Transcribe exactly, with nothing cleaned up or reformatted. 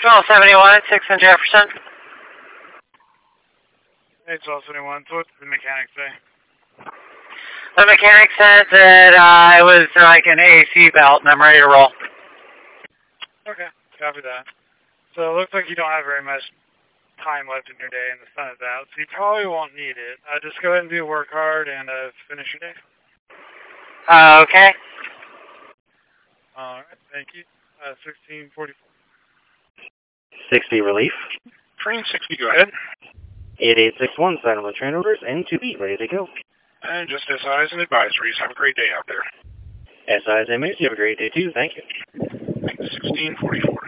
twelve seventy-one, six in Jefferson. Hey, twelve seventy-one. So what did the mechanic say? The mechanic said that uh, it was like an A C belt, and I'm ready to roll. Okay, copy that. So it looks like you don't have very much time left in your day, and the sun is out, so you probably won't need it. Uh, just go ahead and do work hard and uh, finish your day. Uh, okay. All right, thank you. Uh, sixteen forty-four. sixty relief. Train sixty, go ahead. eight eight six one, sign on the train orders, and two B, ready to go. And just S Is and advisories. Have a great day out there. S Is and Mace, you have a great day too, thank you. sixteen forty-four.